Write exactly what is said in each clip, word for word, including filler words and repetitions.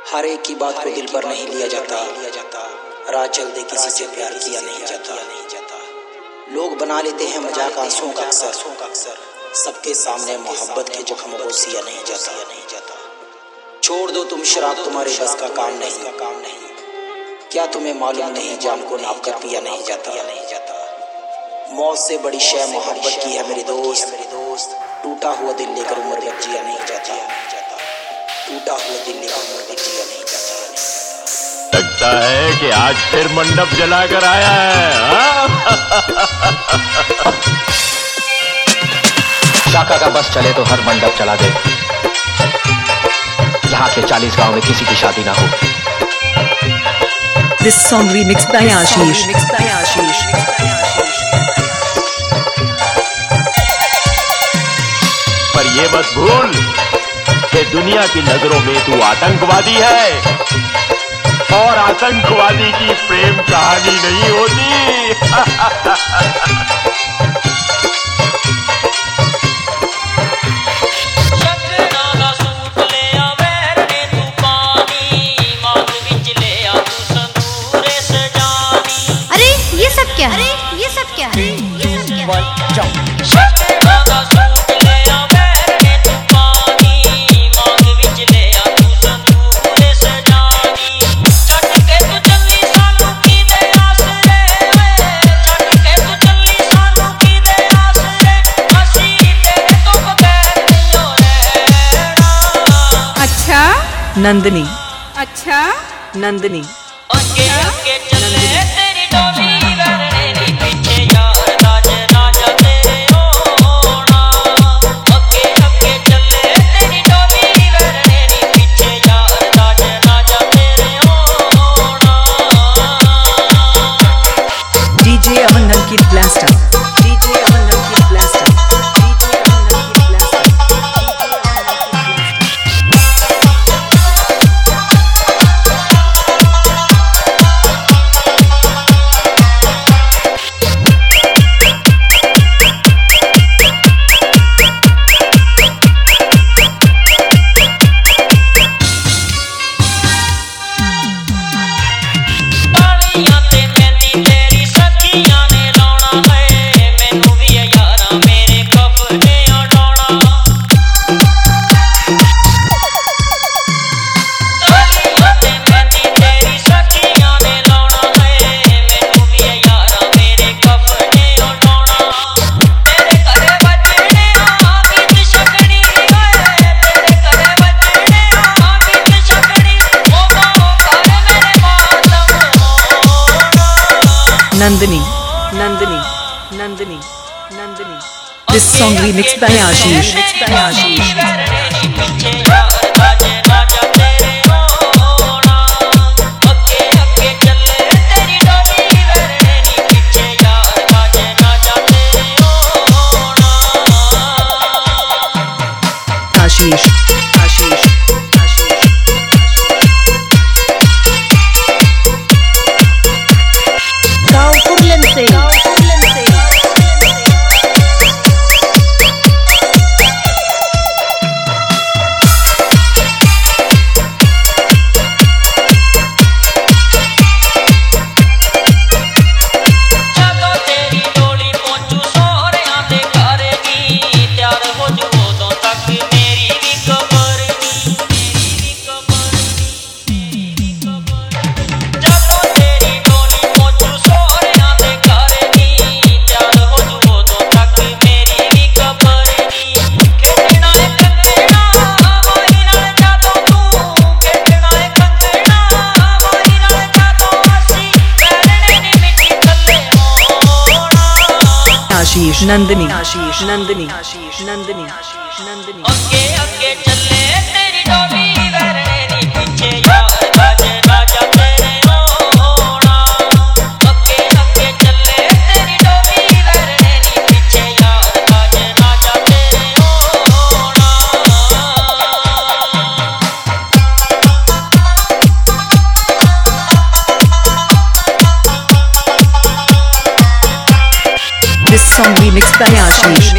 हर एक की बात को दिल पर नहीं लिया जाता, राह चलते किसी से प्यार किया नहीं जाता। लोग बना लेते हैं मजाक आंसुओं का अक्सर, सबके सामने मोहब्बत के जख्म को सिया नहीं जाता। छोड़ दो तुम शराब, तुम्हारे बस का काम नहीं। क्या तुम्हें मालूम नहीं जाम को नाप कर पिया नहीं जाता। मौत से बड़ी शय मोहब्बत की है मेरे दोस्त, टूटा हुआ दिल लेकर उम्र भर जिया नहीं जाता। टूटा हुआ दिल लेकर उम्र भर जिया नहीं जाता। लगता है कि आज फिर मंडप जला कर आया है। शाखा का बस चले तो हर मंडप चला दे, यहाँ के चालीस गांव में किसी की शादी ना हो। This song remixed by Ashish. पर ये मत भूल कि दुनिया की नजरों में तू आतंकवादी है, और आतंकवादी की प्रेम कहानी नहीं होती। ये सब क्या है? ये सब क्या है? ये सब क्या है? अच्छा नंदनी, अच्छा Nandini, DJ Aman Namkeen blaster, DJ Aman Namkeen blaster, DJ Aman Namkeen blaster. Nandini, Nandini, Nandini, Nandini. This song remixed by Ashish. By Ashish. Ashish, Ashish, Ashish. गाँव कुर्लन से Ashish, Nandini, Ashish, Nandini, Ashish, Nandini, Ashish, Nandini. आगे आगे चले तेरी डोली वरने पीछे यार राजा राजा तेरे होना। आगे आगे चले तेरी डोली वरने पीछे यार राजा राजा तेरे होना। This song remixed by Ashish.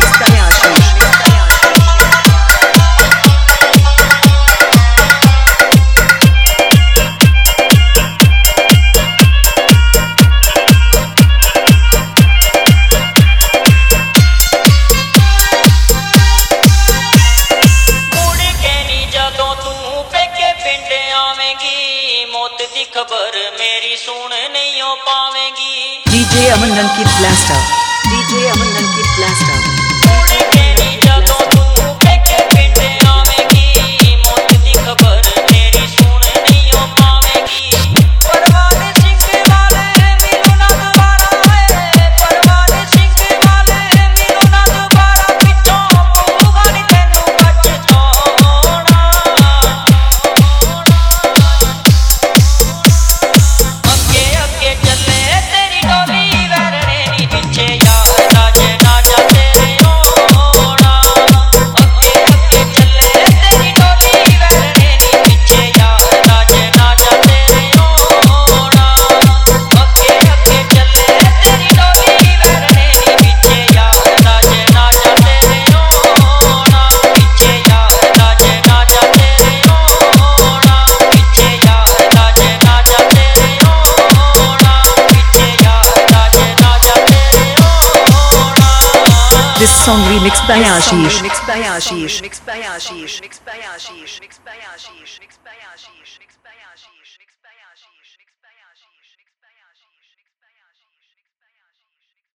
पावेंगी मौत दी खबर मेरी सुन नहीं हो पावेंगी DJ Aman Rankit blaster DJ Aman Rankit blaster तेरी जदों तू पेके पिंड आवेंगी मौत दी खबर मेरी सुन नहीं हो पावेंगी परवान सिंह वाले मिलू ना दोबारा है परवान सिंह वाले मिलू ना दोबारा पिछों पऊगा नी तैनू पछताउणा अगे अगे चले तेरी डोली वैरणे नी पिछे यार राज राजा तेरे होना अगे अगे चले तेरी डोली वैरणे नी पिछे यार राज राजा तेरे होना अगे अगे चले तेरी डोली वैरणे नी पिछे यार राज राजा तेरे होना पिछे यार राज राजा तेरे होना पिछे यार राज राजा तेरे होना पिछे यार राज राजा तेरे होना This song remixed by Ashish mixed by Ashish mixed by Ashish mixed by Ashish mixed by Ashish mixed by Ashish mixed by Ashish mixed by Ashish